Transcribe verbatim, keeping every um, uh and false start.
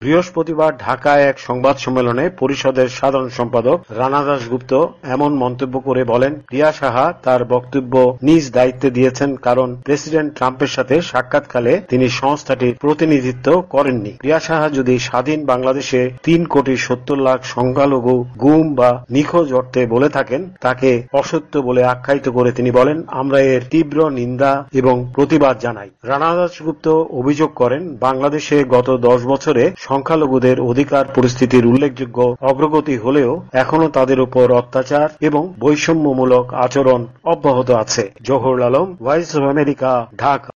বৃহস্পতিবার ঢাকায় এক সংবাদ সম্মেলনে পরিষদের সাধারণ সম্পাদক রানা দাশগুপ্ত এমন মন্তব্য করে বলেন, প্রিয়া সাহা তার বক্তব্য নিজ দায়িত্বে দিয়েছেন, কারণ প্রেসিডেন্ট ট্রাম্পের সাথে সাক্ষাৎকালে তিনি সংস্থাটির প্রতিনিধিত্ব করেননি। প্রিয়া সাহা যদি স্বাধীন বাংলাদেশে তিন কোটি সত্তর লাখ সংখ্যালঘু গুম বা নিখোঁজ অর্থে বলে থাকেন, তাকে অসত্য বলে আখ্যায়িত করে তিনি বলেন, আমরা এর তীব্র নিন্দা এবং প্রতিবাদ জানাই। রানা দাশগুপ্ত অভিযোগ করেন, বাংলাদেশে গত দশ বছরে সংখ্যালঘুদের অধিকার পরিস্থিতির উল্লেখযোগ্য অগ্রগতি হলেও এখনো তাদের উপর অত্যাচার এবং বৈষম্যমূলক আচরণ অব্যাহত আছে। Zahurul Alam, Voice of America, Dhaka.